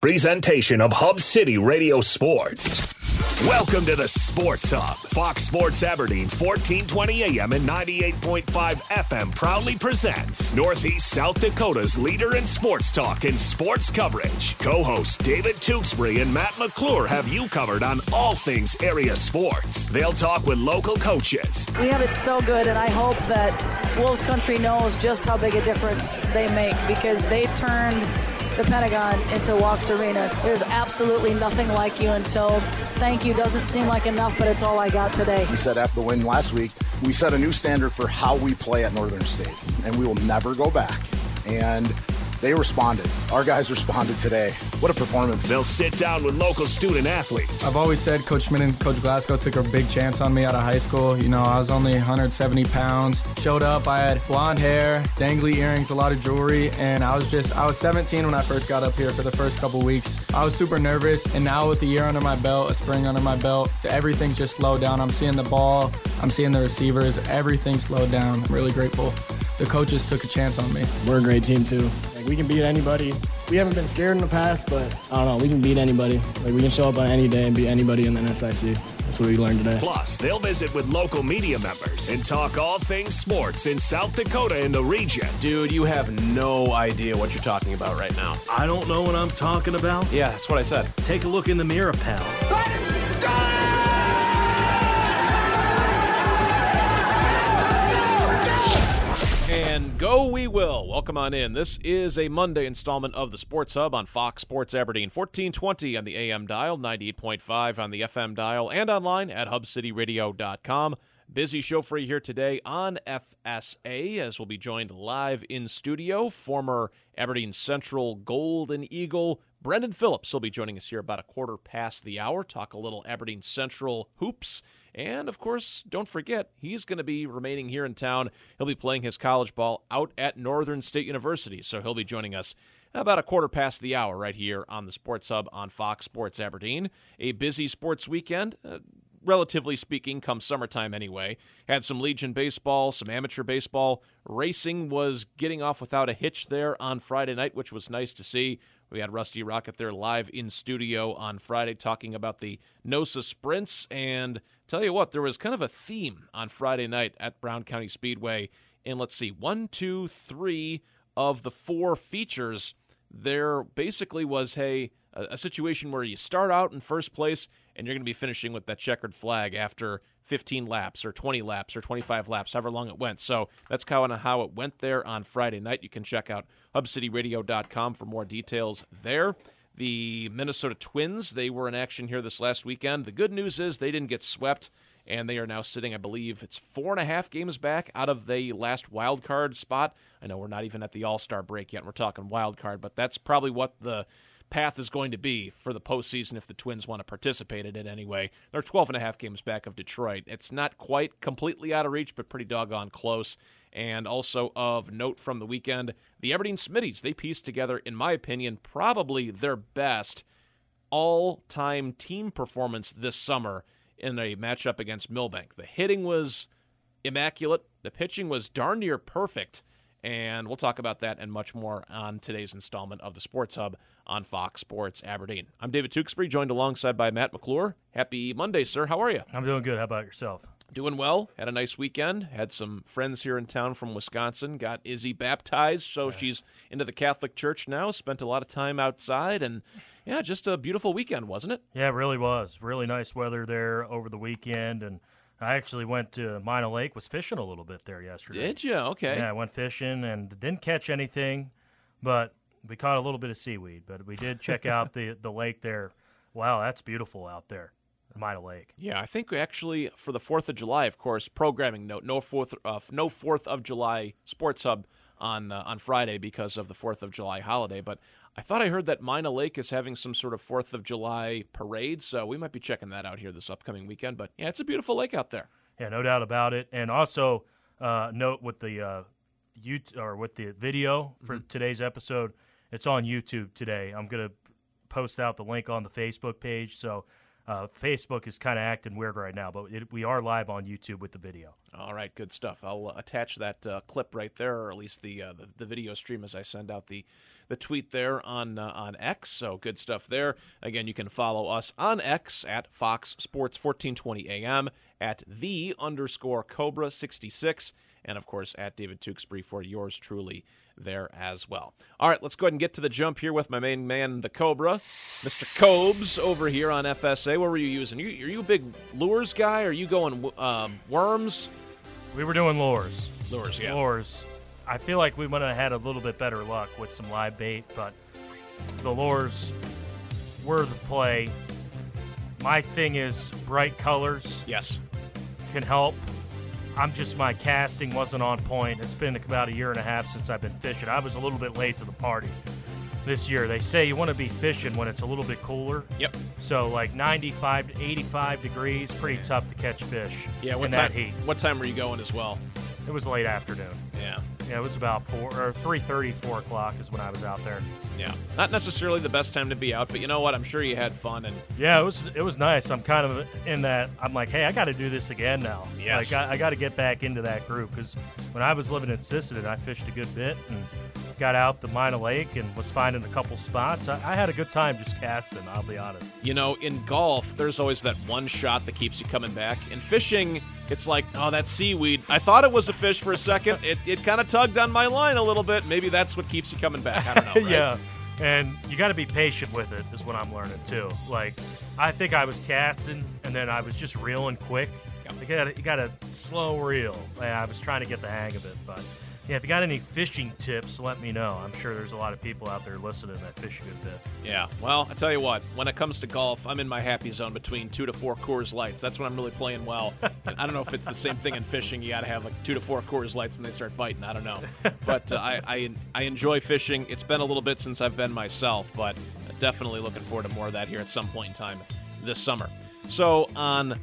presentation of Hub City Radio Sports. Welcome to the Sports Hub. Fox Sports Aberdeen, 1420 AM and 98.5 FM proudly presents Northeast South Dakota's leader in sports talk and sports coverage. Co-hosts David Tewksbury and Matt McClure have you covered on all things area sports. They'll talk with local coaches. We have it so good, and I hope that Wolves Country knows just how big a difference they make, because they turned the Pentagon into Walks Arena. There's absolutely nothing like you, and so thank you doesn't seem like enough, but it's all I got today. We said after the win last week, we set a new standard for how we play at Northern State, and we will never go back. And they responded. Our guys responded today. What a performance. They'll sit down with local student athletes. I've always said Coach Schmidt and Coach Glasgow took a big chance on me out of high school. You know, I was only 170 pounds. Showed up, I had blonde hair, dangly earrings, a lot of jewelry, and I was 17 when I first got up here for the first couple weeks. I was super nervous, and now with a year under my belt, a spring under my belt, everything's just slowed down. I'm seeing the ball, I'm seeing the receivers, everything slowed down. I'm really grateful. The coaches took a chance on me. We're a great team too. We can beat anybody. We haven't been scared in the past, but I don't know, we can beat anybody. We can show up on any day and beat anybody in the NSIC. That's what we learned today. Plus, they'll visit with local media members and talk all things sports in South Dakota and the region. Dude, you have no idea what you're talking about right now. I don't know what I'm talking about? Yeah, that's what I said. Take a look in the mirror, pal. Let's go! And go we will. Welcome on in. This is a Monday installment of the Sports Hub on Fox Sports Aberdeen. 1420 on the AM dial, 98.5 on the FM dial, and online at hubcityradio.com. Busy show for you here today on FSA, as we'll be joined live in studio. Former Aberdeen Central Golden Eagle Brendan Phillips will be joining us here about a quarter past the hour. Talk a little Aberdeen Central hoops. And, of course, don't forget, he's going to be remaining here in town. He'll be playing his college ball out at Northern State University, so he'll be joining us about a quarter past the hour right here on the Sports Hub on Fox Sports Aberdeen. A busy sports weekend, relatively speaking, come summertime anyway. Had some Legion baseball, some amateur baseball. Racing was getting off without a hitch there on Friday night, which was nice to see. We had Rusty Rocket there live in studio on Friday talking about the NOSA sprints, and tell you what, there was kind of a theme on Friday night at Brown County Speedway. And let's see, 1, 2, 3 of the 4 features, there basically was a situation where you start out in first place and you're going to be finishing with that checkered flag after 15 laps or 20 laps or 25 laps, however long it went. So that's kind of how it went there on Friday night. You can check out hubcityradio.com for more details there. The Minnesota Twins, they were in action here this last weekend. The good news is they didn't get swept, and they are now sitting, I believe, it's 4.5 games back out of the last wild card spot. I know we're not even at the All-Star break yet, and we're talking wild card, but that's probably what the path is going to be for the postseason if the Twins want to participate in it anyway. They're 12.5 games back of Detroit. It's not quite completely out of reach, but pretty doggone close. And also of note from the weekend, the Aberdeen Smitties, they pieced together, in my opinion, probably their best all-time team performance this summer in a matchup against Milbank. The hitting was immaculate. The pitching was darn near perfect. And we'll talk about that and much more on today's installment of the Sports Hub on Fox Sports Aberdeen. I'm David Tewksbury, joined alongside by Matt McClure. Happy Monday, sir. How are you? I'm doing good. How about yourself? Doing well. Had a nice weekend. Had some friends here in town from Wisconsin. Got Izzy baptized, so she's into the Catholic Church now. Spent a lot of time outside, and yeah, just a beautiful weekend, wasn't it? Yeah, it really was. Really nice weather there over the weekend, and I actually went to Mina Lake, was fishing a little bit there yesterday. Did you? Okay. Yeah, I went fishing and didn't catch anything, but we caught a little bit of seaweed. But we did check out the lake there. Wow, that's beautiful out there, Mina Lake. Yeah, I think actually for the 4th of July, of course, programming note, no 4th of July Sports Hub on Friday because of the 4th of July holiday, but I thought I heard that Mina Lake is having some sort of 4th of July parade, so we might be checking that out here this upcoming weekend. But, yeah, it's a beautiful lake out there. Yeah, no doubt about it. And also note with the with the video for today's episode, it's on YouTube today. I'm going to post out the link on the Facebook page, so Facebook is kind of acting weird right now, but we are live on YouTube with the video. All right, good stuff. I'll attach that clip right there, or at least the video stream as I send out the the tweet there on X, so good stuff there. Again, you can follow us on X at Fox Sports 1420 AM, at @the_Cobra66, and of course at David Tewksbury for yours truly there as well. All right, let's go ahead and get to the jump here with my main man, the Cobra, Mr. Cobes over here on FSA. What were you using? Are you a big lures guy? Are you going worms? We were doing lures. Lures, yeah. Lures. I feel like we would have had a little bit better luck with some live bait, but the lures were the play. My thing is bright colors. Yes. Can help. My casting wasn't on point. It's been about a year and a half since I've been fishing. I was a little bit late to the party this year. They say you want to be fishing when it's a little bit cooler. Yep. So like 95 to 85 degrees, pretty tough to catch fish in that heat. What time were you going as well? It was late afternoon. Yeah. Yeah, it was about 3:30, 4 o'clock is when I was out there. Yeah. Not necessarily the best time to be out, but you know what? I'm sure you had fun. And yeah, it was nice. I'm kind of in that. I'm like, hey, I got to do this again now. Yes. I got to get back into that group because when I was living in Sisseton, I fished a good bit and got out the Mina Lake and was finding a couple spots. I had a good time just casting, I'll be honest. You know, in golf, there's always that one shot that keeps you coming back. In fishing, it's like, oh, that seaweed. I thought it was a fish for a second. It kind of tugged on my line a little bit. Maybe that's what keeps you coming back. I don't know, right? Yeah, and you got to be patient with it is what I'm learning, too. Like, I think I was casting, and then I was just reeling quick. You got to slow reel. I was trying to get the hang of it, but... yeah, if you got any fishing tips, let me know. I'm sure there's a lot of people out there listening that fish a good bit. Yeah, well, I tell you what, when it comes to golf, I'm in my happy zone between 2 to 4 Coors Lights. That's when I'm really playing well. I don't know if it's the same thing in fishing. You got to have like 2 to 4 Coors Lights and they start biting. I don't know. But I enjoy fishing. It's been a little bit since I've been myself, but definitely looking forward to more of that here at some point in time this summer. So on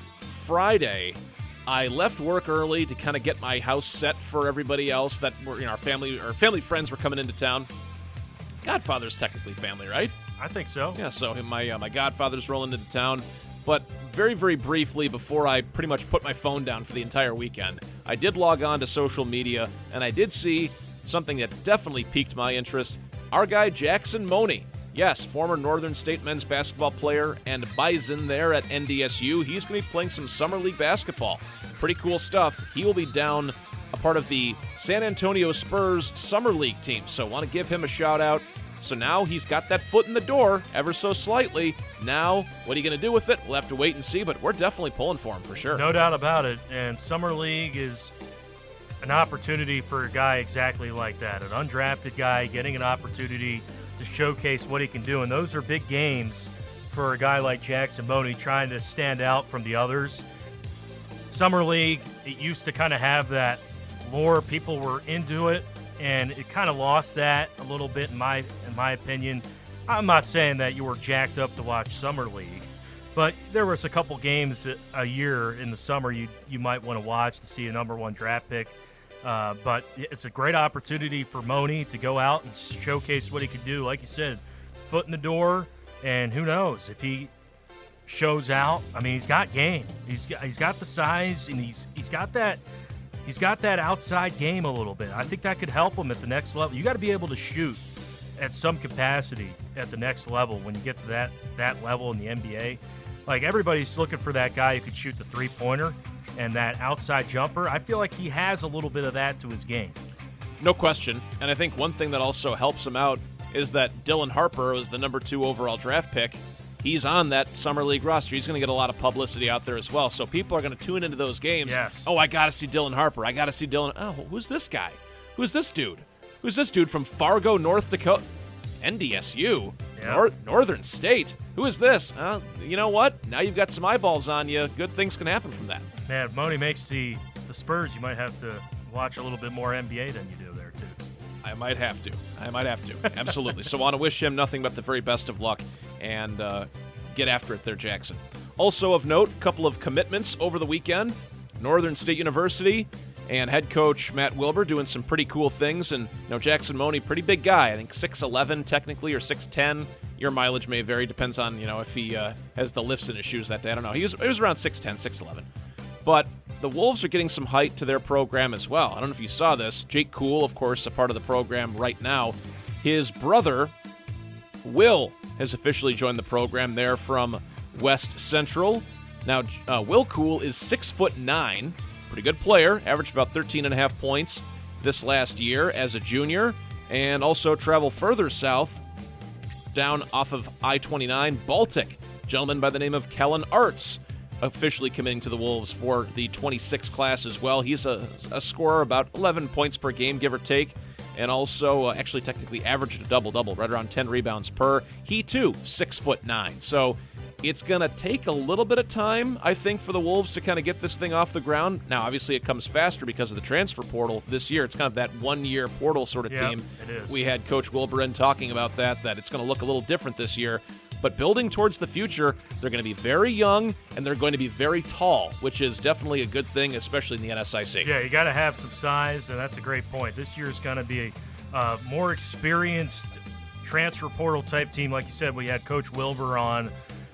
Friday, I left work early to kind of get my house set for everybody else that were, our family friends were coming into town. Godfather's technically family, right? I think so. Yeah, so my godfather's rolling into town. But very, very briefly, before I pretty much put my phone down for the entire weekend, I did log on to social media, and I did see something that definitely piqued my interest. Our guy, Jackson Money. Yes, former Northern State men's basketball player and Bison there at NDSU. He's going to be playing some Summer League basketball. Pretty cool stuff. He will be down a part of the San Antonio Spurs Summer League team, so I want to give him a shout-out. So now he's got that foot in the door ever so slightly. Now, what are you going to do with it? We'll have to wait and see, but we're definitely pulling for him for sure. No doubt about it, and Summer League is an opportunity for a guy exactly like that, an undrafted guy getting an opportunity to showcase what he can do, and those are big games for a guy like Jackson Money trying to stand out from the others. Summer League, it used to kind of have that lore. People were into it, and it kind of lost that a little bit in my opinion. I'm not saying that you were jacked up to watch Summer League, but there was a couple games a year in the summer you might want to watch to see a number one draft pick. But it's a great opportunity for Money to go out and showcase what he can do. Like you said, foot in the door, and who knows if he shows out. I mean, he's got game. He's got the size, and he's got that outside game a little bit. I think that could help him at the next level. You got to be able to shoot at some capacity at the next level when you get to that level in the NBA. Like, everybody's looking for that guy who could shoot the three-pointer and that outside jumper. I feel like he has a little bit of that to his game. No question. And I think one thing that also helps him out is that Dylan Harper was the number 2 overall draft pick. He's on that Summer League roster. He's going to get a lot of publicity out there as well. So people are going to tune into those games. Yes. Oh, I got to see Dylan Harper. I got to see Dylan. Oh, who's this guy? Who's this dude? Who's this dude from Fargo, North Dakota? NDSU? Yeah. Northern State? Who is this? You know what? Now you've got some eyeballs on you. Good things can happen from that. Man, if Money makes the Spurs, you might have to watch a little bit more NBA than you do there, too. I might have to. Absolutely. So I want to wish him nothing but the very best of luck and get after it there, Jackson. Also of note, a couple of commitments over the weekend. Northern State University and head coach Matt Wilbur doing some pretty cool things. And Jackson Money, pretty big guy. I think 6'11" technically, or 6'10". Your mileage may vary. Depends on, if he has the lifts in his shoes that day. I don't know. He was around 6'10", 6'11". But the Wolves are getting some height to their program as well. I don't know if you saw this. Jake Kuhl, of course, a part of the program right now. His brother, Will, has officially joined the program there from West Central. Now, Will Cool is 6'9", pretty good player, averaged about 13.5 points this last year as a junior, and also travel further south, down off of I-29, Baltic. Gentleman by the name of Kellen Arts, officially committing to the Wolves for the 26 class as well. He's a scorer, about 11 points per game, give or take, and also actually technically averaged a double-double, right around 10 rebounds per. He, too, 6'9". So it's going to take a little bit of time, I think, for the Wolves to kind of get this thing off the ground. Now, obviously, it comes faster because of the transfer portal this year. It's kind of that one-year portal sort of team. It is. We had Coach Wilberin talking about that it's going to look a little different this year. But building towards the future, they're going to be very young, and they're going to be very tall, which is definitely a good thing, especially in the NSIC. Yeah, you got to have some size, and that's a great point. This year is going to be a more experienced transfer portal type team. Like you said, we had Coach Wilbur on,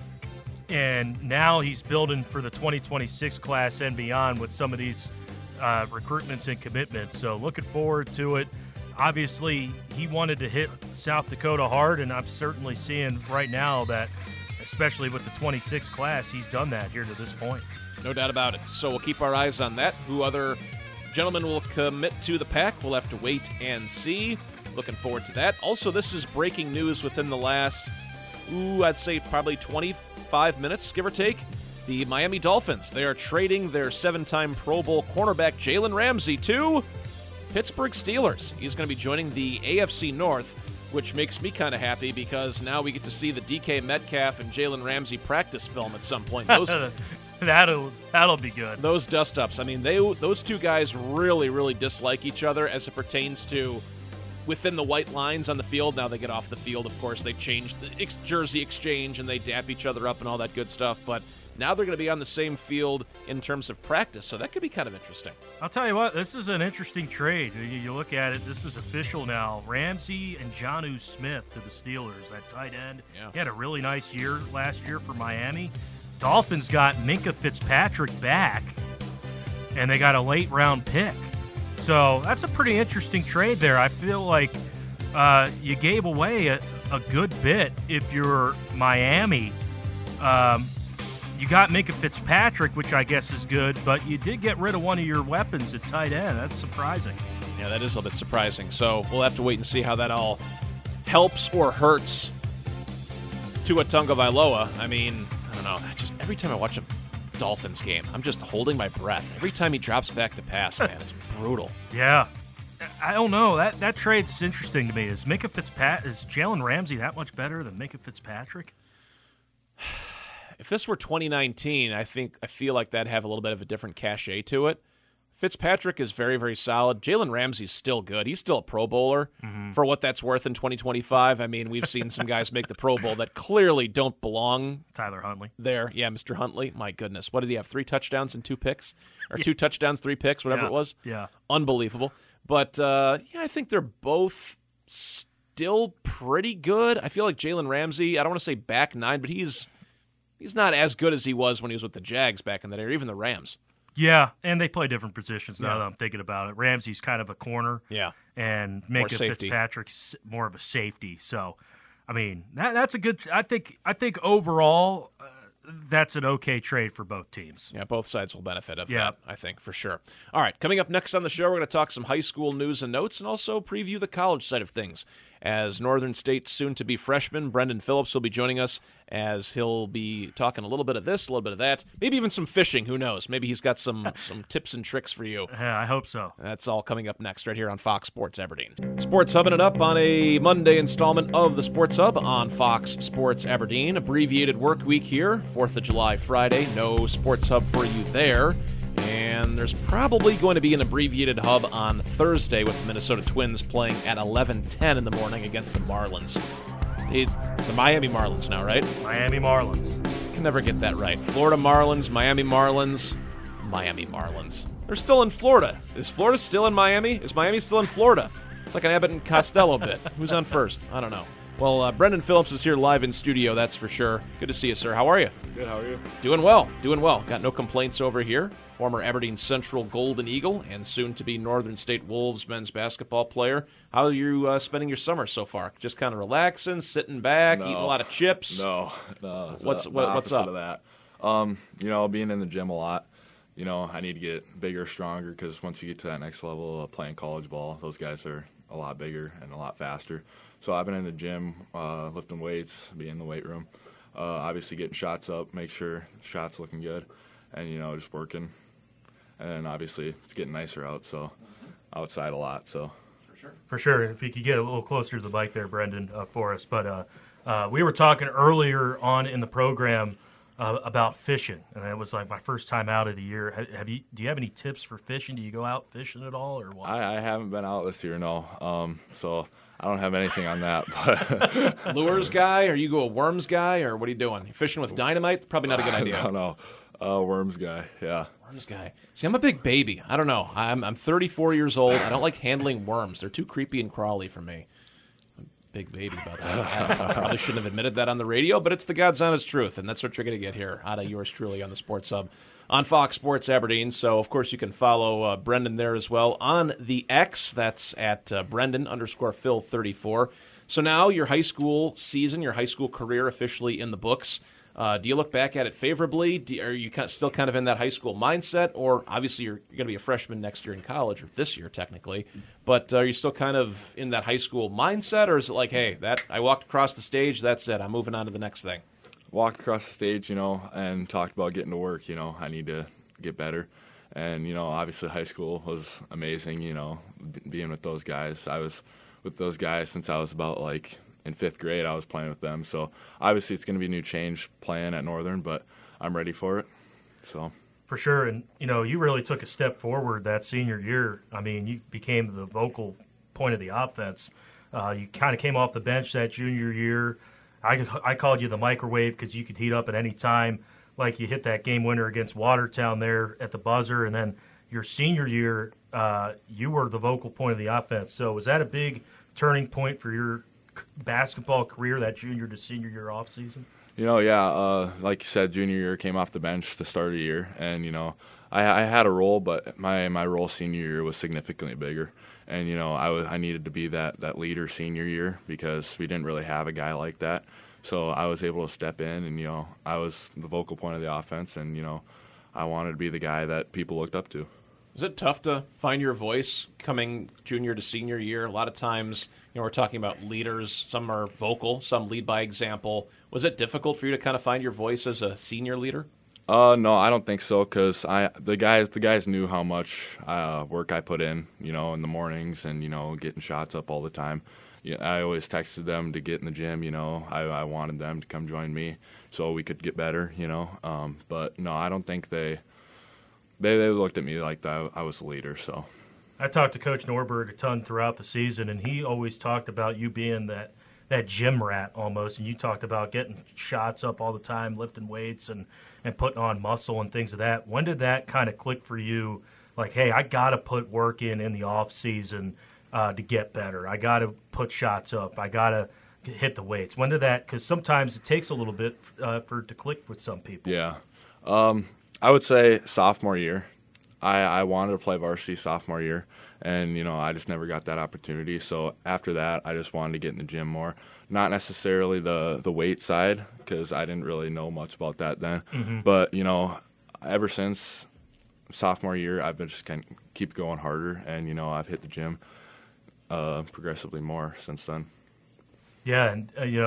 and now he's building for the 2026 class and beyond with some of these recruitments and commitments. So looking forward to it. Obviously, he wanted to hit South Dakota hard, and I'm certainly seeing right now that, especially with the 26 class, he's done that here to this point. No doubt about it. So we'll keep our eyes on that. Who other gentlemen will commit to the pack, we'll have to wait and see. Looking forward to that. Also, this is breaking news within the last, I'd say probably 25 minutes, give or take. The Miami Dolphins, they are trading their 7-time Pro Bowl cornerback Jalen Ramsey to Pittsburgh Steelers. He's going to be joining the AFC North, which makes me kind of happy because now we get to see the DK Metcalf and Jalen Ramsey practice film at some point. That'll be good. Those dust-ups, I mean, those two guys really, really dislike each other as it pertains to within the white lines on the field. Now they get off the field, of course, they change the jersey exchange and they dap each other up and all that good stuff, but now they're going to be on the same field in terms of practice, so that could be kind of interesting. I'll tell you what, this is an interesting trade. You look at it, this is official now. Ramsey and Jonnu Smith to the Steelers, that tight end. Yeah. He had a really nice year last year for Miami. Dolphins got Minkah Fitzpatrick back, and they got a late-round pick. So that's a pretty interesting trade there. I feel like you gave away a good bit if you're Miami. You got Minkah Fitzpatrick, which I guess is good, but you did get rid of one of your weapons at tight end. That's surprising. Yeah, that is a bit surprising. So we'll have to wait and see how that all helps or hurts Tua Tagovailoa. I mean, I don't know. Just every time I watch a Dolphins game, I'm just holding my breath. Every time he drops back to pass, man, it's brutal. Yeah. I don't know. That trade's interesting to me. Is Jalen Ramsey that much better than Minkah Fitzpatrick? If this were 2019, I feel like that'd have a little bit of a different cachet to it. Fitzpatrick is very, very solid. Jalen Ramsey's still good. He's still a Pro Bowler for what that's worth in 2025. I mean, we've seen some guys make the Pro Bowl that clearly don't belong. Tyler Huntley. There. Yeah, Mr. Huntley. My goodness. What did he have, 3 touchdowns and 2 picks? Or 2 touchdowns, 3 picks, whatever it was? Yeah. Unbelievable. But, I think they're both still pretty good. I feel like Jalen Ramsey, I don't want to say back 9, but he's not as good as he was when he was with the Jags back in that era, even the Rams. Yeah, and they play different positions now that I'm thinking about it. Ramsey's kind of a corner. Yeah. And Minkah Fitzpatrick's more of a safety. So, I mean, that's a good – I think overall that's an okay trade for both teams. Yeah, both sides will benefit of that, I think, for sure. All right, coming up next on the show, we're going to talk some high school news and notes and also preview the college side of things. As Northern State's soon-to-be freshman, Brendan Phillips will be joining us as he'll be talking a little bit of this, a little bit of that, maybe even some fishing, who knows. Maybe he's got some tips and tricks for you. Yeah, I hope so. That's all coming up next right here on Fox Sports Aberdeen. Sports Hubbing it up on a Monday installment of the Sports Hub on Fox Sports Aberdeen. Abbreviated work week here, 4th of July Friday. No Sports Hub for you there. And there's probably going to be an abbreviated hub on Thursday with the Minnesota Twins playing at 11:10 in the morning against the Marlins. The Miami Marlins now, right? Miami Marlins. Can never get that right. Florida Marlins, Miami Marlins, Miami Marlins. They're still in Florida. Is Florida still in Miami? Is Miami still in Florida? It's like an Abbott and Costello bit. Who's on first? I don't know. Well, Brendan Phillips is here live in studio, that's for sure. Good to see you, sir. How are you? Good, how are you? Doing well, doing well. Got no complaints over here. former Aberdeen Central Golden Eagle and soon-to-be Northern State Wolves men's basketball player. How are you spending your summer so far? Just kind of relaxing, sitting back, eating a lot of chips? No. What's up? Of that. Being in the gym a lot. I need to get bigger, stronger, because once you get to that next level of playing college ball, those guys are a lot bigger and a lot faster. So I've been in the gym, lifting weights, being in the weight room, obviously getting shots up, make sure shots looking good, and, just working. And then obviously it's getting nicer out, so outside a lot. So For sure. If you could get a little closer to the mic there, Brendan, for us. But we were talking earlier on in the program about fishing, and it was like my first time out of the year. Do you have any tips for fishing? Do you go out fishing at all, or what? I haven't been out this year, no. So I don't have anything on that. But Lures guy? Are you a worms guy, or what are you doing? You fishing with dynamite? Probably not a good idea. No. Worms guy, yeah. Worms guy. See, I'm a big baby. I don't know. I'm 34 years old. I don't like handling worms. They're too creepy and crawly for me. Big baby about that. I probably shouldn't have admitted that on the radio, but it's the God's honest truth, and that's what you're going to get here out of yours truly on the Sports Hub on Fox Sports Aberdeen. So, of course, you can follow Brendan there as well on the X. That's at Brendan_Phil34. So now your high school season, your high school career officially in the books. Do you look back at it favorably? Are you still kind of in that high school mindset? Or obviously you're going to be a freshman next year in college, or this year technically. But are you still kind of in that high school mindset? Or is it like, hey, I walked across the stage, that's it, I'm moving on to the next thing? Walked across the stage, and talked about getting to work. I need to get better. And, obviously high school was amazing, being with those guys. I was with those guys since I was about in 5th grade. I was playing with them. So obviously it's going to be a new change playing at Northern, but I'm ready for it. So for sure. And, you really took a step forward that senior year. I mean, you became the vocal point of the offense. You kind of came off the bench that junior year. I called you the microwave because you could heat up at any time. Like you hit that game winner against Watertown there at the buzzer. And then your senior year, you were the vocal point of the offense. So was that a big turning point for your basketball career, that junior to senior year off season? Yeah. Like you said, junior year came off the bench to start a year, and I had a role, but my role senior year was significantly bigger, and I needed to be that leader senior year because we didn't really have a guy like that. So I was able to step in, and I was the vocal point of the offense, and I wanted to be the guy that people looked up to. Is it tough to find your voice coming junior to senior year? A lot of times, we're talking about leaders. Some are vocal, some lead by example. Was it difficult for you to kind of find your voice as a senior leader? No, I don't think so, because the guys knew how much work I put in, in the mornings and, getting shots up all the time. I always texted them to get in the gym, I wanted them to come join me so we could get better, But, no, I don't think they looked at me like I was the leader, so. I talked to Coach Norberg a ton throughout the season, and he always talked about you being that gym rat almost, and you talked about getting shots up all the time, lifting weights and putting on muscle and things of that. When did that kind of click for you? Like, hey, I got to put work in the off season to get better. I got to put shots up. I got to hit the weights. When did that? Because sometimes it takes a little bit for it to click with some people. Yeah. I would say sophomore year. I wanted to play varsity sophomore year, and, I just never got that opportunity. So after that, I just wanted to get in the gym more. Not necessarily the weight side, because I didn't really know much about that then. Mm-hmm. But, ever since sophomore year, I've been just kind of keep going harder, and, I've hit the gym progressively more since then. Yeah, and,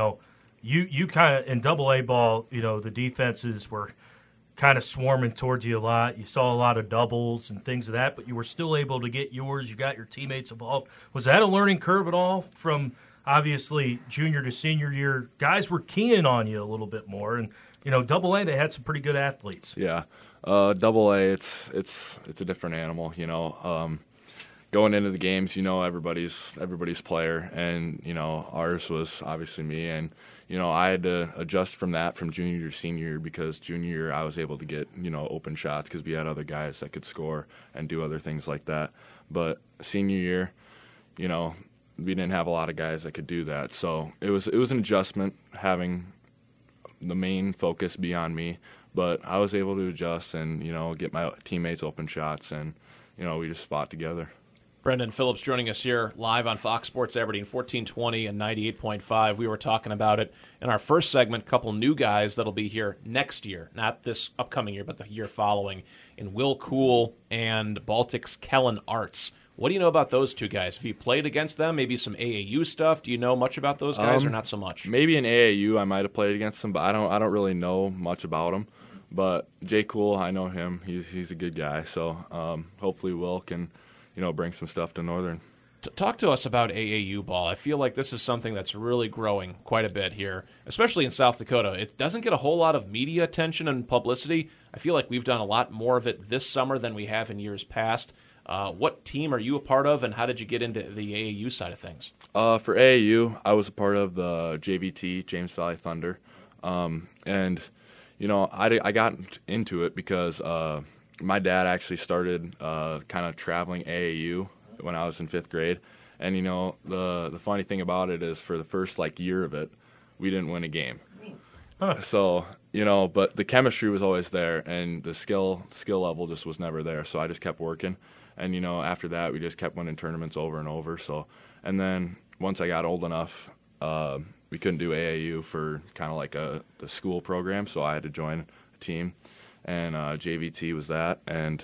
you kind of, in AA ball, the defenses were – kind of swarming towards you a lot. You saw a lot of doubles and things of that, but you were still able to get yours. You got your teammates involved. Was that a learning curve at all from obviously junior to senior year? Guys were keying on you a little bit more, and AA, they had some pretty good athletes. Yeah, AA, it's a different animal. Going into the games, everybody's player, and ours was obviously me, and I had to adjust from junior to senior year, because junior year I was able to get, open shots because we had other guys that could score and do other things like that. But senior year, we didn't have a lot of guys that could do that. So it was an adjustment having the main focus be on me. but I was able to adjust and, get my teammates open shots, and, we just fought together. Brendan Phillips joining us here live on Fox Sports Aberdeen, 1420 and 98.5. We were talking about it in our first segment, a couple new guys that'll be here next year, not this upcoming year, but the year following, in Will Cool and Baltic's Kellen Arts. What do you know about those two guys? Have you played against them? Maybe some AAU stuff? Do you know much about those guys or not so much? Maybe in AAU I might have played against them, but I don't really know much about them. But Jay Cool, I know him. He's a good guy. So hopefully Will can bring some stuff to Northern. Talk to us about AAU ball. I feel like this is something that's really growing quite a bit here, especially in South Dakota. It doesn't get a whole lot of media attention and publicity. I feel like we've done a lot more of it this summer than we have in years past. What team are you a part of, and how did you get into the AAU side of things? For AAU, I was a part of the JVT, James Valley Thunder. And, I got into it because my dad actually started kind of traveling AAU when I was in 5th grade. And, the funny thing about it is for the first, year of it, we didn't win a game. Huh. So, but the chemistry was always there, and the skill level just was never there. So I just kept working. And, after that, we just kept winning tournaments over and over. So, and then once I got old enough, we couldn't do AAU for kind of the school program, so I had to join a team. And JVT was that, and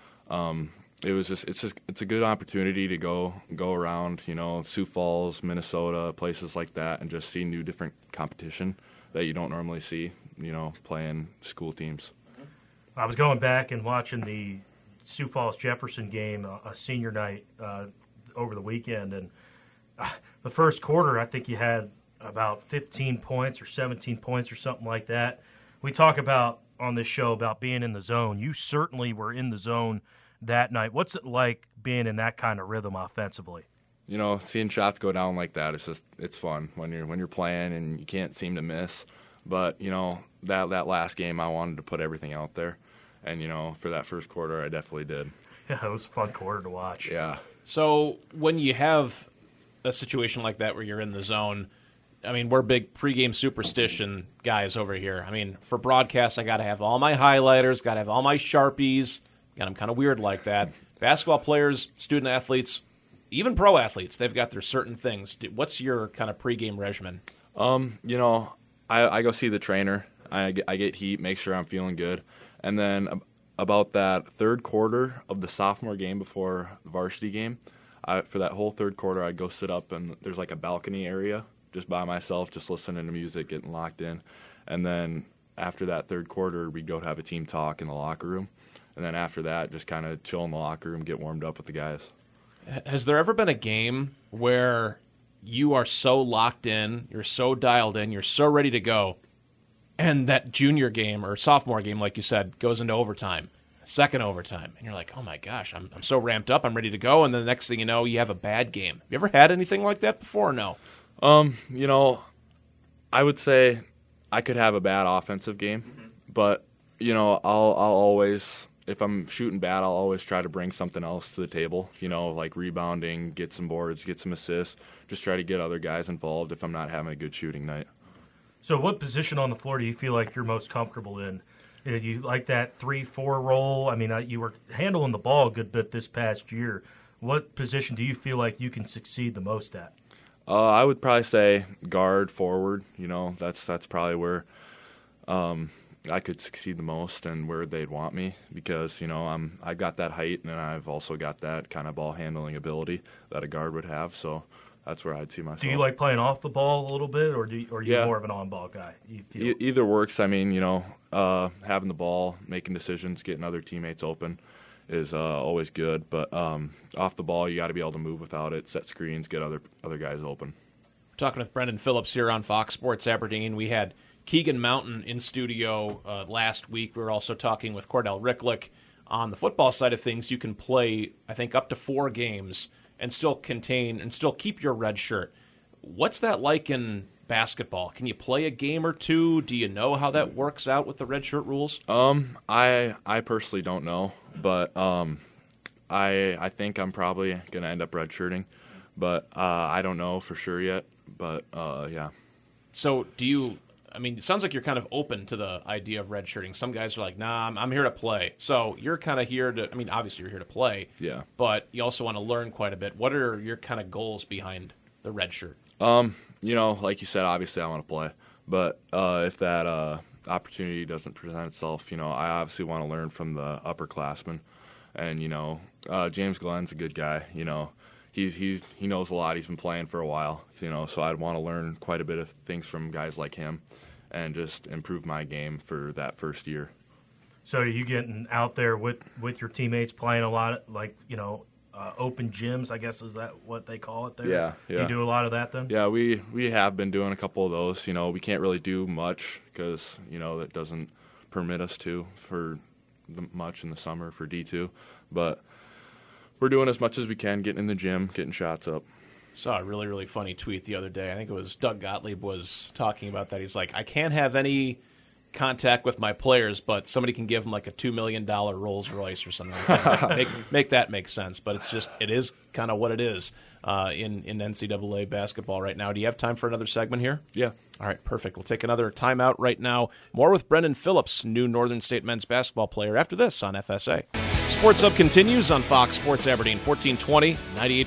it's a good opportunity to go around, Sioux Falls, Minnesota, places like that, and just see new different competition that you don't normally see, playing school teams. I was going back and watching the Sioux Falls Jefferson game, a senior night over the weekend, and the first quarter, I think you had about 15 points or 17 points or something like that. We talk about on this show about being in the zone. You certainly were in the zone that night. What's it like being in that kind of rhythm offensively? Seeing shots go down like that, it's fun when you're playing and you can't seem to miss. But that last game, I wanted to put everything out there, and for that first quarter, I definitely did. Yeah, it was a fun quarter to watch. Yeah. So when you have a situation like that where you're in the zone, I mean, we're big pregame superstition guys over here. I mean, for broadcasts, I got to have all my highlighters, got to have all my Sharpies. And I'm kind of weird like that. Basketball players, student athletes, even pro athletes, they've got their certain things. What's your kind of pregame regimen? I go see the trainer. I get heat, make sure I'm feeling good. And then about that third quarter of the sophomore game before the varsity game, for that whole third quarter, I'd go sit up, and there's a balcony area just by myself, just listening to music, getting locked in. And then after that third quarter, we'd go have a team talk in the locker room. And then after that, just kind of chill in the locker room, get warmed up with the guys. Has there ever been a game where you are so locked in, you're so dialed in, you're so ready to go, and that junior game or sophomore game, like you said, goes into overtime, second overtime, and you're like, oh my gosh, I'm so ramped up, I'm ready to go, and then the next thing you know, you have a bad game. Have you ever had anything like that before or no? I would say I could have a bad offensive game, but, I'll always, if I'm shooting bad, I'll always try to bring something else to the table, like rebounding, get some boards, get some assists, just try to get other guys involved if I'm not having a good shooting night. So what position on the floor do you feel like you're most comfortable in? Do you like that 3-4 role? I mean, you were handling the ball a good bit this past year. What position do you feel like you can succeed the most at? I would probably say guard, forward. That's probably where I could succeed the most and where they'd want me because I've got that height and I've also got that kind of ball handling ability that a guard would have. So that's where I'd see myself. Do you like playing off the ball a little bit, or are you more of an on-ball guy? Either works. I mean, having the ball, making decisions, getting other teammates open is always good. But off the ball, you got to be able to move without it, set screens, get other guys open. Talking with Brendan Phillips here on Fox Sports Aberdeen. We had Keegan Mountain in studio last week. We were also talking with Cordell Ricklick. On the football side of things, you can play, I think, up to 4 games and still keep your red shirt. What's that like in basketball? Can you play a game or two? Do you know how that works out with the red shirt rules? I personally don't know, but I think I'm probably going to end up redshirting, but I don't know for sure yet. But yeah. So do you? I mean, it sounds like you're kind of open to the idea of redshirting. Some guys are like, nah, I'm here to play. So you're kind of here to, I mean, obviously you're here to play. Yeah. But you also want to learn quite a bit. What are your kind of goals behind the redshirt? You know, like you said, obviously I want to play. But if that opportunity doesn't present itself, you know, I obviously want to learn from the upperclassmen. And, you know, James Glenn's a good guy. You know, he knows a lot. He's been playing for a while, you know, so I'd want to learn quite a bit of things from guys like him and just improve my game for that first year. So are you getting out there with your teammates playing a lot, like, you know, open gyms, I guess, is that what they call it there? Yeah. You do a lot of that then? Yeah, we have been doing a couple of those. You know, we can't really do much because, you know, that doesn't permit us to for much in the summer for D2. But we're doing as much as we can, getting in the gym, getting shots up. Saw a really, really funny tweet the other day. I think it was Doug Gottlieb was talking about that. He's like, I can't have any contact with my players, but somebody can give them like a $2 million Rolls Royce or something like that. make that make sense. But it is kind of what it is in NCAA basketball right now. Do you have time for another segment here? Yeah. All right, perfect. We'll take another timeout right now. More with Brendan Phillips, new Northern State men's basketball player, after this on FSA. Sports Hub continues on Fox Sports Aberdeen, 1420,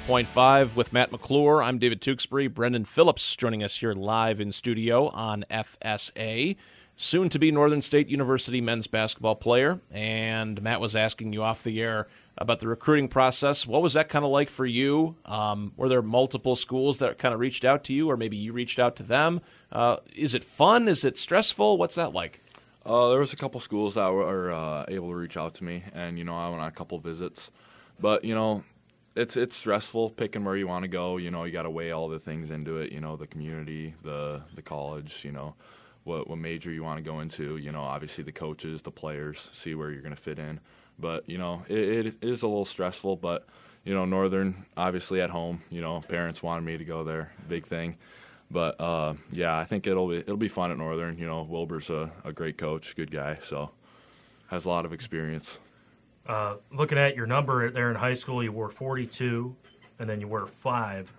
98.5 with Matt McClure. I'm David Tewksbury. Brendan Phillips joining us here live in studio on FSA. Soon to be Northern State University men's basketball player. And Matt was asking you off the air about the recruiting process. What was that kind of like for you? Were there multiple schools that kind of reached out to you, or maybe you reached out to them? Is it fun? Is it stressful? What's that like? There was a couple schools that were able to reach out to me, and, you know, I went on a couple visits. But, you know, it's stressful picking where you want to go. You know, you got to weigh all the things into it, you know, the community, the college, you know, what major you want to go into, you know, obviously the coaches, the players, see where you're going to fit in. But, you know, it is a little stressful, but, you know, Northern, obviously at home, you know, parents wanted me to go there, big thing. But, yeah, I think it'll be fun at Northern. You know, Wilbur's a great coach, good guy, so has a lot of experience. Looking at your number there in high school, you wore 42, and then you wore 5.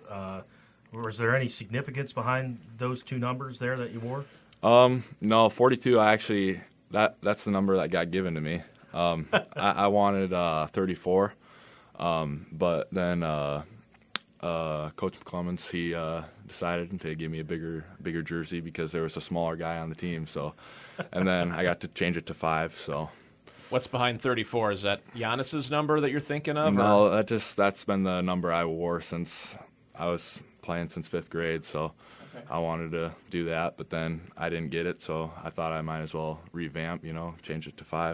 Was there any significance behind those two numbers there that you wore? No, 42, that's the number that got given to me. I wanted 34, but then Coach McClemens, he decided to give me a bigger jersey because there was a smaller guy on the team. So, and then I got to change it to 5. So, what's behind 34? Is that Giannis's number that you're thinking of? No, that's been the number I wore since I was playing since 5th grade. So, okay. I wanted to do that, but then I didn't get it. So I thought I might as well revamp, you know, change it to 5.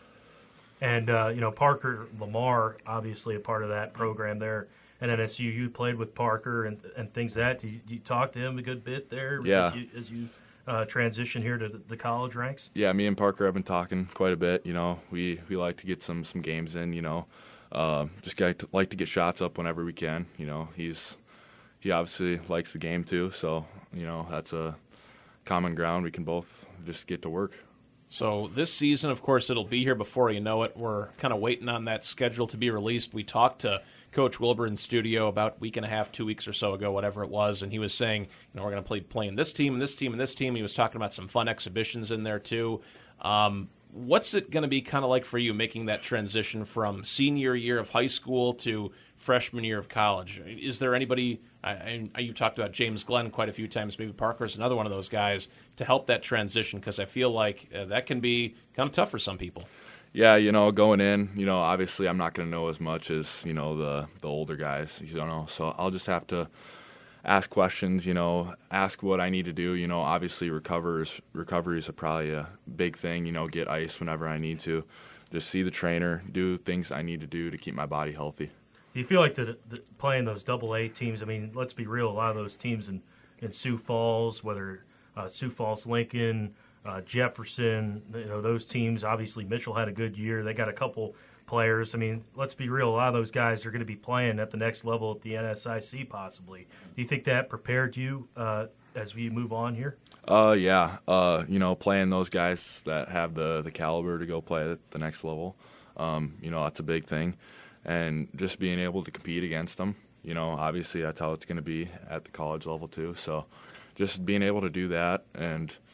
And you know, Parker Lamar, obviously a part of that program there. And NSU, you played with Parker and things like that. Do you talk to him a good bit there as you transition here to the college ranks? Yeah, me and Parker have been talking quite a bit. You know, we like to get some games in, you know. Just like to get shots up whenever we can. You know, he obviously likes the game too. So, you know, that's a common ground. We can both just get to work. So this season, of course, it'll be here before you know it. We're kind of waiting on that schedule to be released. We talked to Coach Wilbur in studio about a week and a half, 2 weeks or so ago, whatever it was, and he was saying, you know, we're going to play in this team and this team and this team. He was talking about some fun exhibitions in there too. What's it going to be kind of like for you making that transition from senior year of high school to freshman year of college? Is there anybody, you've talked about James Glenn quite a few times, maybe Parker's another one of those guys, to help that transition? Because I feel like that can be kind of tough for some people. Yeah, you know, going in, you know, obviously I'm not going to know as much as, you know, the older guys, you know, so I'll just have to ask questions, you know, ask what I need to do. You know, obviously recovery is probably a big thing, you know, get ice whenever I need to, just see the trainer, do things I need to do to keep my body healthy. Do you feel like playing those AA teams, I mean, let's be real, a lot of those teams in Sioux Falls, whether Sioux Falls, Lincoln, Jefferson, you know, those teams, obviously Mitchell had a good year. They got a couple players. I mean, let's be real, a lot of those guys are going to be playing at the next level at the NSIC possibly. Do you think that prepared you as we move on here? Yeah. You know, playing those guys that have the caliber to go play at the next level, you know, that's a big thing. And just being able to compete against them, you know, obviously that's how it's going to be at the college level too. So just being able to do that, and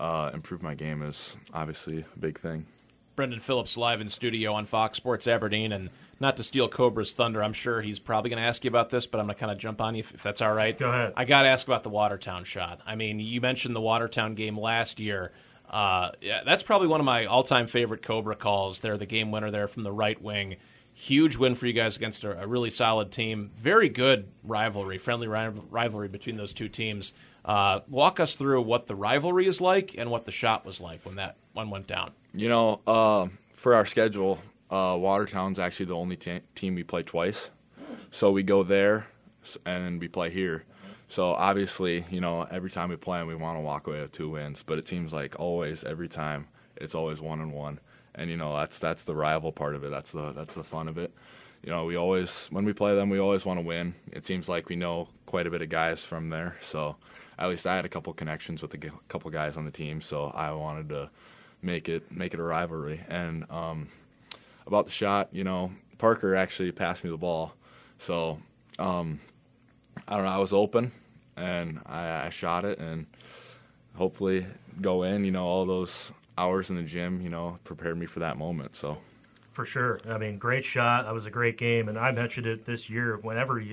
improve my game is obviously a big thing. Brendan Phillips live in studio on Fox Sports Aberdeen, and not to steal Cobra's thunder, I'm sure he's probably going to ask you about this, but I'm going to kind of jump on you if that's all right. Go ahead. I got to ask about the Watertown shot. I mean, you mentioned the Watertown game last year. That's probably one of my all-time favorite Cobra calls. They're the game winner there from the right wing. Huge win for you guys against a really solid team. Very good rivalry, friendly rivalry between those two teams. Walk us through what the rivalry is like and what the shot was like when that one went down. You know, for our schedule, Watertown's actually the only team we play twice. So we go there and we play here. So obviously, you know, every time we play them, we want to walk away with 2 wins. But it seems like every time, it's always 1-1. And you know, that's the rival part of it. That's the fun of it. You know, when we play them, we always want to win. It seems like we know quite a bit of guys from there. So at least I had a couple connections with a couple guys on the team. So I wanted to make it a rivalry. And about the shot, you know, Parker actually passed me the ball. So I don't know. I was open and I shot it and hopefully go in. You know, all those hours in the gym, you know, prepared me for that moment. So, for sure. I mean, great shot. That was a great game, and I mentioned it this year. Whenever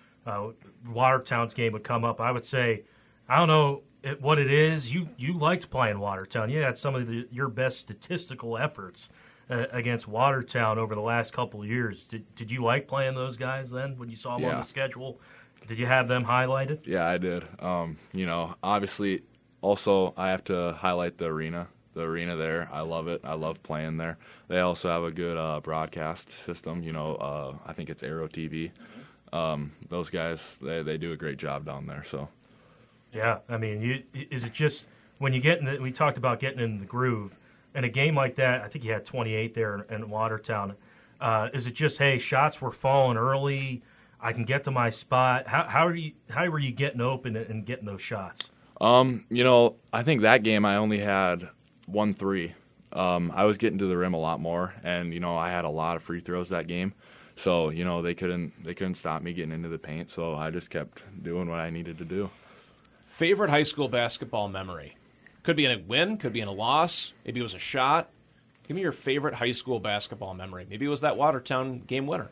Watertown's game would come up, I would say, I don't know what it is. You liked playing Watertown. You had some of your best statistical efforts against Watertown over the last couple of years. Did you like playing those guys then when you saw them on the schedule? Did you have them highlighted? Yeah, I did. You know, obviously, also I have to highlight the arena. The arena there, I love it. I love playing there. They also have a good broadcast system. You know, I think it's Aero TV. Those guys, they do a great job down there. So, yeah, I mean, is it just when you get we talked about getting in the groove in a game like that? I think you had 28 there in Watertown. Is it just, hey, shots were falling early, I can get to my spot? How were you getting open and getting those shots? You know, I think that game I only had 1-3. I was getting to the rim a lot more, and you know, I had a lot of free throws that game. So, you know, they couldn't stop me getting into the paint, so I just kept doing what I needed to do. Favorite high school basketball memory? Could be in a win, could be in a loss, maybe it was a shot. Give me your favorite high school basketball memory. Maybe it was that Watertown game winner.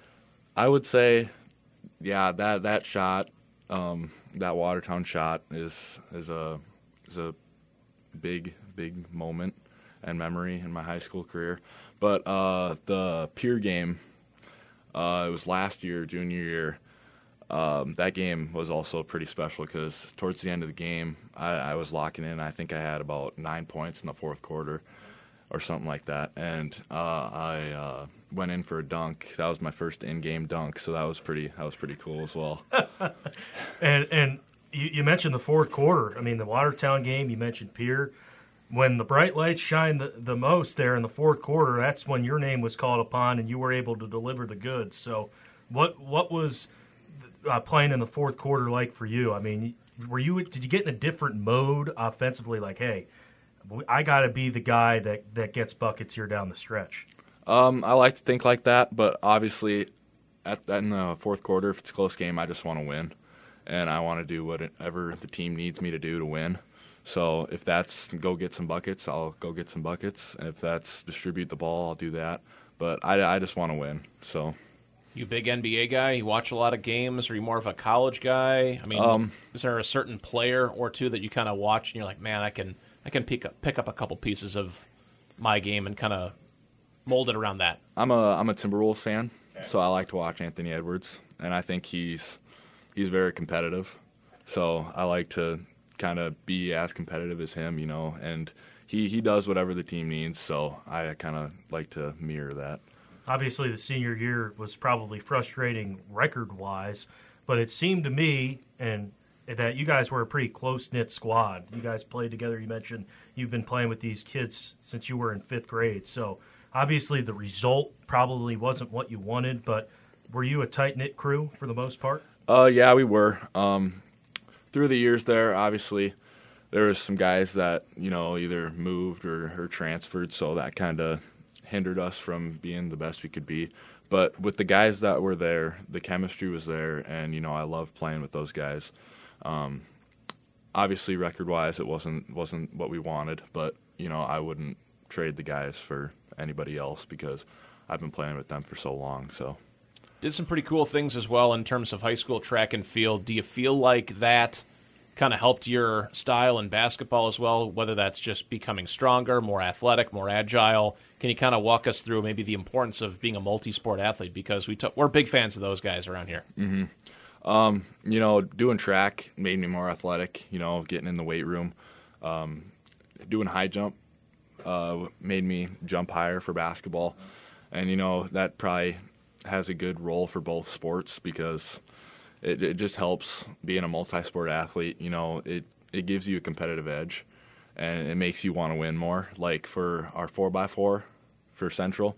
I would say, yeah, that shot, that Watertown shot is a big moment and memory in my high school career. But the Pier game, it was last year, junior year. That game was also pretty special because towards the end of the game, I was locking in. I think I had about 9 points in the fourth quarter or something like that. And I went in for a dunk. That was my first in-game dunk, so that was pretty cool as well. And you mentioned the fourth quarter. I mean, the Watertown game, you mentioned Pier. When the bright lights shine the most there in the fourth quarter, that's when your name was called upon and you were able to deliver the goods. So what was playing in the fourth quarter like for you? I mean, did you get in a different mode offensively, like, hey, I got to be the guy that gets buckets here down the stretch? I like to think like that, but obviously in the fourth quarter, if it's a close game, I just want to win. And I want to do whatever the team needs me to do to win. So if that's go get some buckets, I'll go get some buckets. And if that's distribute the ball, I'll do that. But I just want to win. So, you big NBA guy? You watch a lot of games? Or are you more of a college guy? I mean, is there a certain player or two that you kind of watch and you're like, man, I can pick up a couple pieces of my game and kind of mold it around that? I'm a Timberwolves fan, so I like to watch Anthony Edwards, and I think he's very competitive. So I like to kind of be as competitive as him, you know, and he does whatever the team needs, so I kind of like to mirror that. Obviously, the senior year was probably frustrating record-wise, but it seemed to me and that you guys were a pretty close-knit squad. You guys played together. You mentioned you've been playing with these kids since you were in fifth grade, so obviously the result probably wasn't what you wanted, but were you a tight-knit crew for the most part? Yeah, we were. Through the years there, obviously, there was some guys that, you know, either moved or transferred, so that kind of hindered us from being the best we could be. But with the guys that were there, the chemistry was there, and, you know, I loved playing with those guys. obviously record-wise it wasn't what we wanted, but, I wouldn't trade the guys for anybody else because I've been playing with them for so long. So did some pretty cool things as well in terms of high school track and field. Do you feel like that kind of helped your style in basketball as well, whether that's just becoming stronger, more athletic, more agile? Can you kind of walk us through maybe the importance of being a multi-sport athlete? Because we're big fans of those guys around here. Mm-hmm. Doing track made me more athletic, getting in the weight room. Doing high jump made me jump higher for basketball. And, that probably has a good role for both sports because it just helps being a multi-sport athlete. It gives you a competitive edge, and it makes you want to win more. Like for our 4x4 for Central,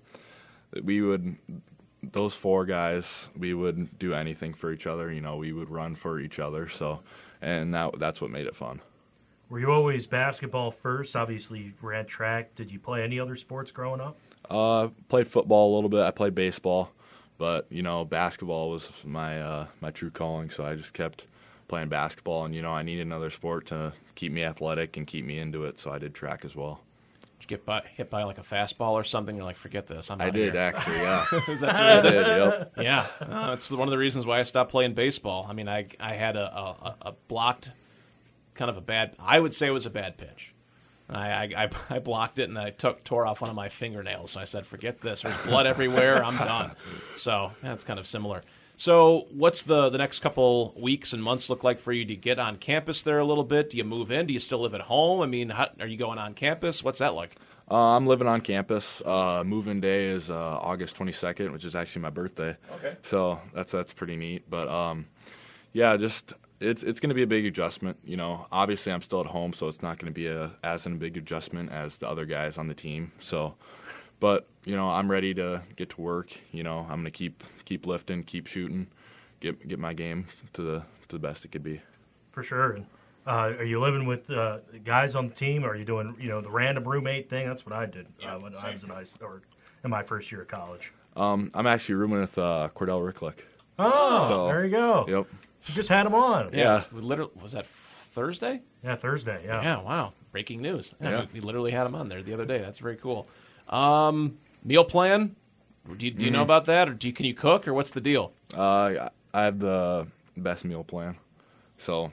those four guys, we would do anything for each other. We would run for each other. So, and that's what made it fun. Were you always basketball first? Obviously, you ran track. Did you play any other sports growing up? Played football a little bit. I played baseball, but basketball was my true calling. So I just kept playing basketball, and I needed another sport to keep me athletic and keep me into it. So I did track as well. Did you get hit by like a fastball or something? You're like, forget this. I'm out I did here. Actually, yeah. Is that the reason? I did, yep. Yeah, that's one of the reasons why I stopped playing baseball. I mean, I had a blocked, kind of a bad. I would say it was a bad pitch. I blocked it and I tore off one of my fingernails. So I said, forget this. There's blood everywhere. I'm done. So that's kind of similar. So what's the next couple weeks and months look like for you? Do you get on campus there a little bit? Do you move in? Do you still live at home? I mean, are you going on campus? What's that like? I'm living on campus. Move-in day is August 22nd, which is actually my birthday. Okay. So that's pretty neat. But yeah, just it's going to be a big adjustment. Obviously I'm still at home, so it's not going to be as a big adjustment as the other guys on the team. So, but I'm ready to get to work. I'm going to keep lifting, keep shooting, get my game to the best it could be. For sure. And are you living with guys on the team, or are you doing the random roommate thing? That's what I did when I was in my first year of college. I'm actually rooming with Cordell Ricklick. Oh, so, there you go. Yep. You just had him on. Yeah. Literally, was that Thursday? Yeah, Thursday. Yeah. Yeah. Wow. Breaking news. Yeah. We literally had him on there the other day. That's very cool. Meal plan? Do you know about that, or can you cook, or what's the deal? I have the best meal plan. So.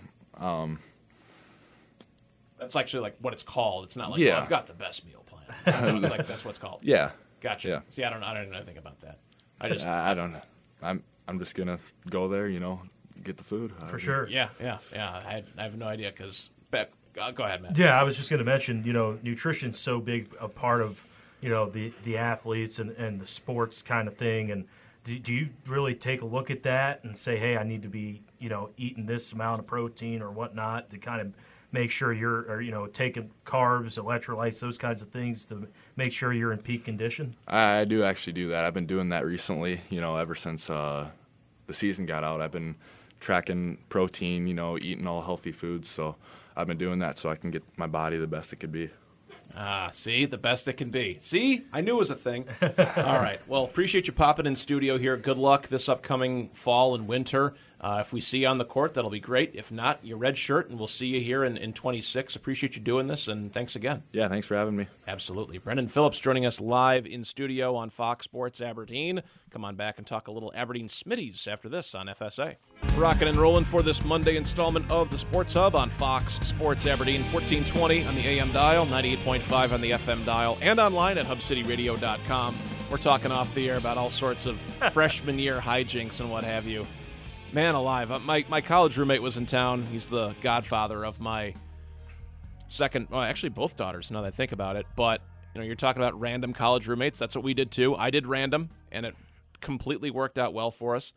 That's actually like what it's called. It's not like yeah. I've got the best meal plan. It's like that's what it's called. Yeah. Gotcha. Yeah. See, I don't know anything about that. I don't know. I'm just gonna go there, get the food. For sure. Yeah. I have no idea because go ahead, Matt. Yeah, I was just going to mention, nutrition's so big a part of, the athletes and the sports kind of thing. And do you really take a look at that and say, hey, I need to be, eating this amount of protein or whatnot to kind of make sure you're, taking carbs, electrolytes, those kinds of things to make sure you're in peak condition? I do actually do that. I've been doing that recently, ever since the season got out. I've been tracking protein, eating all healthy foods. So I've been doing that so I can get my body the best it could be. See, the best it can be. See, I knew it was a thing. All right. Well, appreciate you popping in studio here. Good luck this upcoming fall and winter. If we see you on the court, that'll be great. If not, your red shirt, and we'll see you here in 26. Appreciate you doing this, and thanks again. Yeah, thanks for having me. Absolutely. Brendan Phillips joining us live in studio on Fox Sports Aberdeen. Come on back and talk a little Aberdeen Smitties after this on FSA. Rocking and rolling for this Monday installment of the Sports Hub on Fox Sports Aberdeen, 1420 on the AM dial, 98.5 on the FM dial, and online at hubcityradio.com. We're talking off the air about all sorts of freshman year hijinks and what have you. Man alive. My college roommate was in town. He's the godfather of my actually both daughters, now that I think about it. But, you're talking about random college roommates. That's what we did too. I did random, and it completely worked out well for us.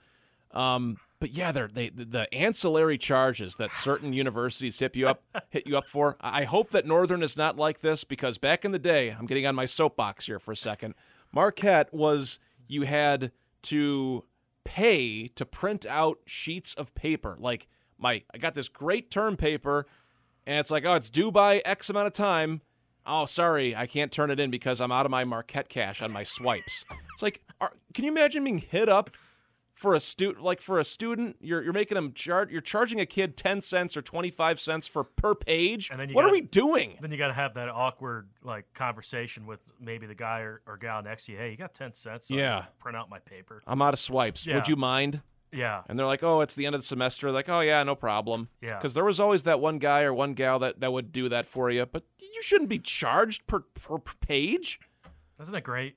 But yeah, the ancillary charges that certain universities hit you up for. I hope that Northern is not like this, because back in the day, I'm getting on my soapbox here for a second, Marquette you had to pay to print out sheets of paper. Like I got this great term paper, and it's like, oh, it's due by X amount of time. Oh, sorry, I can't turn it in because I'm out of my Marquette cash on my swipes. It's like, can you imagine being hit up for a student, you're making them you're charging a kid 10 cents or 25 cents per page. And then what are we doing? Then you got to have that awkward conversation with maybe the guy or gal next to you. Hey, you got 10 cents? So Yeah. I can print out my paper. I'm out of swipes. Yeah. Would you mind? Yeah. And they're like, oh, it's the end of the semester. Like, oh, yeah, no problem. Yeah. Because there was always that one guy or one gal that would do that for you. But you shouldn't be charged per page. Isn't it great?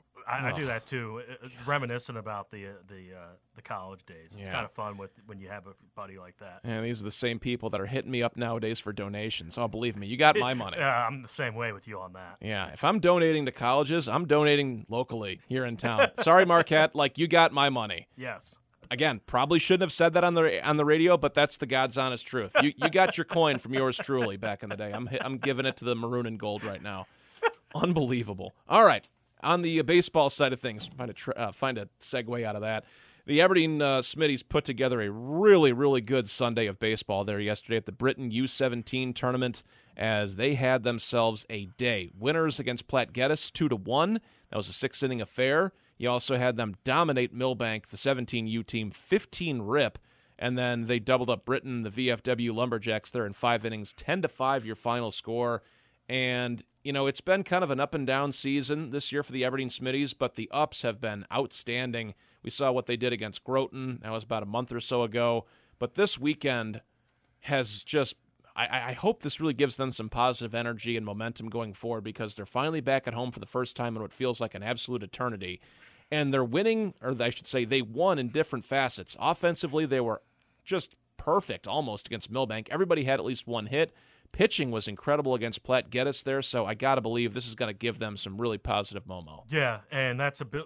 I do that too, reminiscent about the college days. It's kind of fun when you have a buddy like that. And these are the same people that are hitting me up nowadays for donations. Oh, believe me, you got my money. I'm the same way with you on that. Yeah, if I'm donating to colleges, I'm donating locally here in town. Sorry, Marquette, you got my money. Yes. Again, probably shouldn't have said that on the radio, but that's the God's honest truth. You got your coin from yours truly back in the day. I'm giving it to the maroon and gold right now. Unbelievable. All right. On the baseball side of things, find a segue out of that. The Aberdeen Smitties put together a really, really good Sunday of baseball there yesterday at the Britain U17 tournament as they had themselves a day. Winners against Platte Geddes 2-1. That was a 6-inning affair. You also had them dominate Millbank, the 17U team, 15-rip, and then they doubled up Britain, the VFW Lumberjacks there in 5 innings, 10-5 your final score. And it's been kind of an up-and-down season this year for the Aberdeen Smitties, but the ups have been outstanding. We saw what they did against Groton. That was about a month or so ago. But this weekend has just – I hope this really gives them some positive energy and momentum going forward because they're finally back at home for the first time in what feels like an absolute eternity. And they're winning – or I should say they won in different facets. Offensively, they were just perfect almost against Millbank. Everybody had at least one hit. Pitching was incredible against Platte Geddes there, so I got to believe this is going to give them some really positive momo. Yeah, and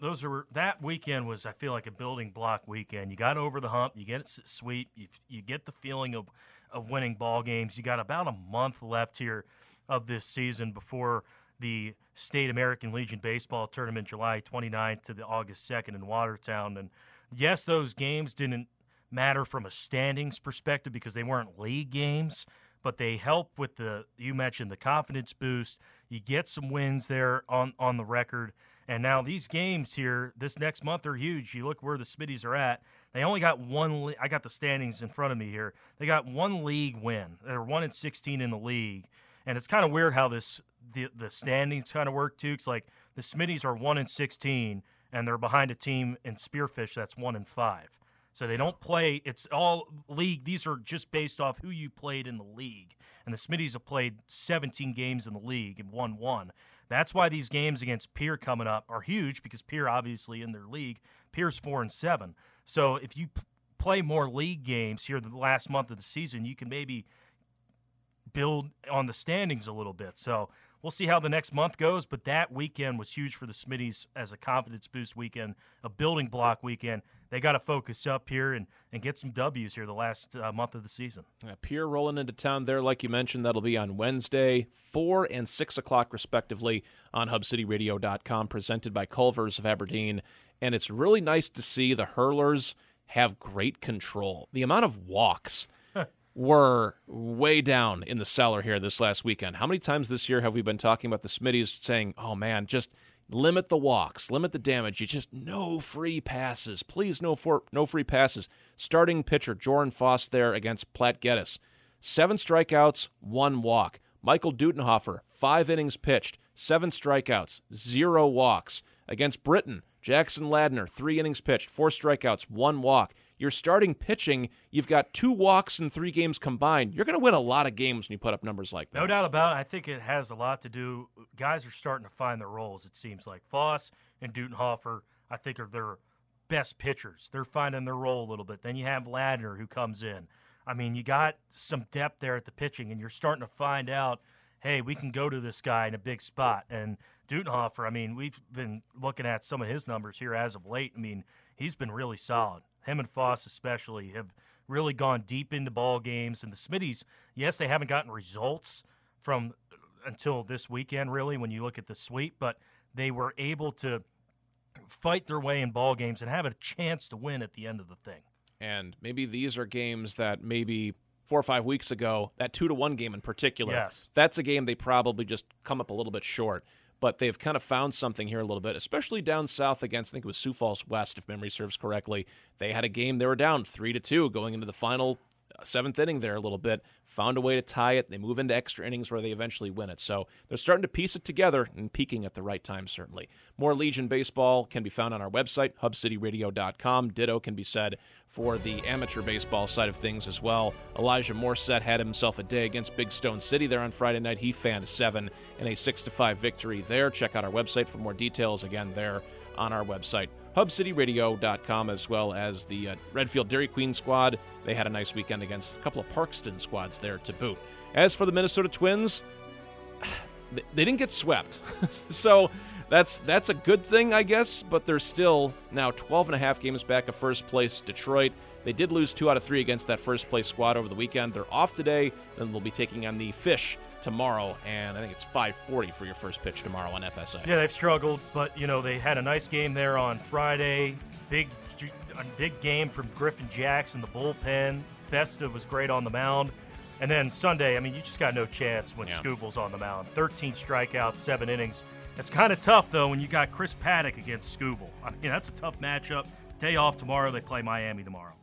that weekend was, I feel like, a building block weekend. You got over the hump, you get it sweet, you get the feeling of winning ball games. You got about a month left here of this season before the State American Legion Baseball Tournament, July 29th to the August 2nd in Watertown. And yes, those games didn't matter from a standings perspective because they weren't league games, but they help with you mentioned the confidence boost. You get some wins there on the record. And now these games here, this next month, are huge. You look where the Smitties are at. They only got one. I got the standings in front of me here. They got one league win. They're 1-16 in the league. And it's kind of weird how the standings kind of work, too. It's like the Smitties are 1-16, and they're behind a team in Spearfish that's 1-5. So they don't play. It's all league. These are just based off who you played in the league. And the Smitties have played 17 games in the league and won 1. That's why these games against Pierre coming up are huge because Pierre, obviously, in their league, Pierre's 4-7. So if you play more league games here the last month of the season, you can maybe build on the standings a little bit. So we'll see how the next month goes, but that weekend was huge for the Smitties as a confidence boost weekend, a building block weekend. They got to focus up here and get some W's here the last month of the season. Pierre rolling into town there, like you mentioned. That'll be on Wednesday, 4 and 6 o'clock, respectively, on HubCityRadio.com, presented by Culver's of Aberdeen. And it's really nice to see the Hurlers have great control. The amount of walks were way down in the cellar here this last weekend. How many times this year have we been talking about the Smitties saying, oh, man, just limit the walks, limit the damage. You just no free passes. Please, no free passes. Starting pitcher Joran Foss there against Platte Geddes. 7 strikeouts, 1 walk. Michael Dutenhofer, 5 innings pitched, 7 strikeouts, 0 walks. Against Britain, Jackson Ladner, 3 innings pitched, 4 strikeouts, 1 walk. You're starting pitching, you've got 2 walks in 3 games combined. You're going to win a lot of games when you put up numbers like that. No doubt about it. I think it has a lot to do. Guys are starting to find their roles, it seems like. Foss and Dutenhofer, I think, are their best pitchers. They're finding their role a little bit. Then you have Ladner who comes in. I mean, you got some depth there at the pitching, and you're starting to find out, hey, we can go to this guy in a big spot. And Dutenhofer, I mean, we've been looking at some of his numbers here as of late. I mean, he's been really solid. Him and Foss especially have really gone deep into ball games. And the Smitties, yes, they haven't gotten results from until this weekend, really, when you look at the sweep, but they were able to fight their way in ball games and have a chance to win at the end of the thing. And maybe these are games that maybe 4 or 5 weeks ago, that 2-1 game in particular, yes, that's a game they probably just come up a little bit short. but they've kind of found something here a little bit, especially down south against, I think it was Sioux Falls West, if memory serves correctly. They had a game, they were down 3-2 going into the final seventh inning there a little bit, found a way to tie it. They move into extra innings where they eventually win it. So they're starting to piece it together and peaking at the right time, certainly. More Legion baseball can be found on our website, hubcityradio.com. Ditto can be said for the amateur baseball side of things as well. Elijah Morset had himself a day against Big Stone City there on Friday night. He fanned 7 in a 6-5 victory there. Check out our website for more details, again, there on our website, hubcityradio.com, as well as the Redfield Dairy Queen squad. They had a nice weekend against a couple of Parkston squads there to boot. As for the Minnesota Twins, they didn't get swept. So that's a good thing, I guess, but they're still now 12.5 games back of first place Detroit. They did lose 2 out of 3 against that first-place squad over the weekend. They're off today, then they'll be taking on the Fish tomorrow, and I think it's 5:40 for your first pitch tomorrow on FSA. Yeah, they've struggled, but, they had a nice game there on Friday. A big game from Griffin Jackson, the bullpen. Festa was great on the mound. And then Sunday, you just got no chance when Skubal's on the mound. 13 strikeouts, 7 innings. It's kind of tough, though, when you got Chris Paddock against Skubal. That's a tough matchup. Day off tomorrow. They play Miami tomorrow.